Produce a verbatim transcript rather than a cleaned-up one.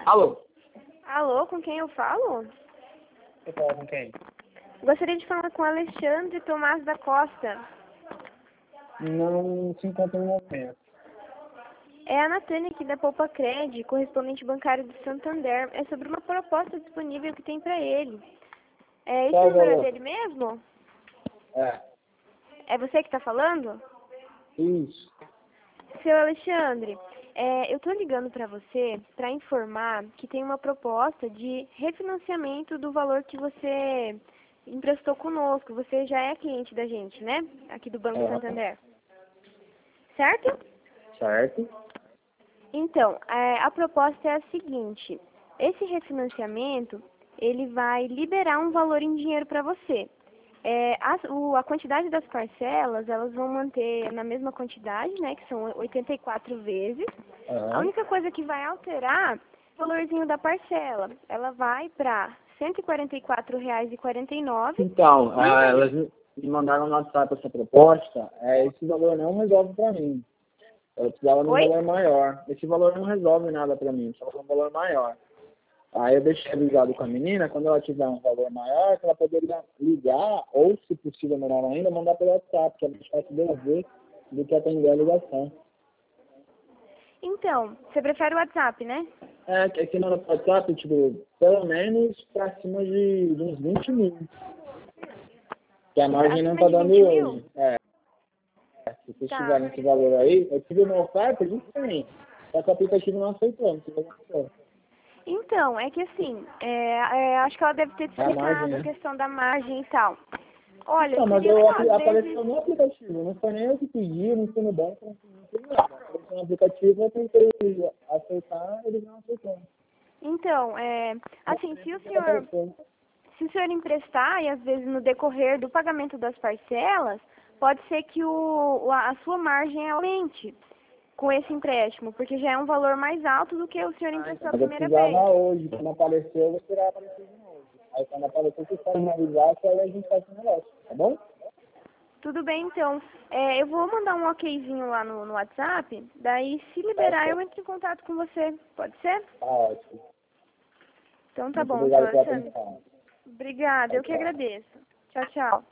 Alô? Alô, com quem eu falo? Você fala com quem? Gostaria de falar com Alexandre Tomás da Costa. Não se encontra no momento. É a Natânia aqui da Poupa Cred, correspondente bancário do Santander. É sobre uma proposta disponível que tem para ele. É, esse Qual o número é valor? dele mesmo? É. É você que está falando? Isso. Seu Alexandre, é, eu estou ligando para você para informar que tem uma proposta de refinanciamento do valor que você emprestou conosco. Você já é cliente da gente, né? Aqui do Banco É. Santander. Certo? Certo. Então, é, a proposta é a seguinte. Esse refinanciamento, ele vai liberar um valor em dinheiro para você. É, a, o, a quantidade das parcelas, elas vão manter na mesma quantidade, né, que são oitenta e quatro vezes. A Aham. única coisa que vai alterar é o valorzinho da parcela. Ela vai para cento e quarenta e quatro reais e quarenta e nove centavos. Então, E ah, o elas me me mandaram no WhatsApp essa proposta. É, esse valor não resolve para mim. Eu precisava de um Oi? valor maior. Esse valor não resolve nada para mim, só um valor maior. Aí eu deixei avisado com a menina, quando ela tiver um valor maior, que ela poderia ligar, ou se possível, melhor ainda, mandar pelo WhatsApp, que é mais fácil de eu ver do que atender a ligação. Então, você prefere o WhatsApp, né? É, que aqui no WhatsApp, tipo, pelo menos pra cima de, de uns vinte mil. Que a margem não Acima tá de dando vinte mil? hoje. É, se vocês Tá. tiverem esse valor aí, eu tive uma oferta de cem. Só que o aplicativo não aceitou, não sei o que aconteceu. Então, é que assim, é, é, acho que ela deve ter te É a margem, explicado a né? questão da margem e tal. Olha, Não, mas seria eu, legal, apli- às vezes. apareceu no aplicativo, não foi nem eu que pedi, não fui no banco, não fui não fui nada. Apareceu no aplicativo, eu tentei aceitar, eles não aceitaram. Então, é, assim, se o Ela senhor, apareceu. se o senhor emprestar e às vezes no decorrer do pagamento das parcelas, pode ser que o, a a sua margem aumente com esse empréstimo, porque já é um valor mais alto do que o senhor Ah, então, emprestou a mas eu primeira precisava vez. hoje, quando apareceu, eu vou esperar aparecer de novo. Aí quando aparecer, vocês podem me avisar, que aí a gente faz esse negócio, tá bom? Tudo bem, então. É, eu vou mandar um okzinho lá no, no WhatsApp, daí se Tá liberar eu certo. entro em contato com você. Pode ser? Tá ótimo. Então tá Muito bom, seu obrigado pela Alexandre. atenção. Obrigada, Tchau, eu que tchau. agradeço. Tchau, tchau.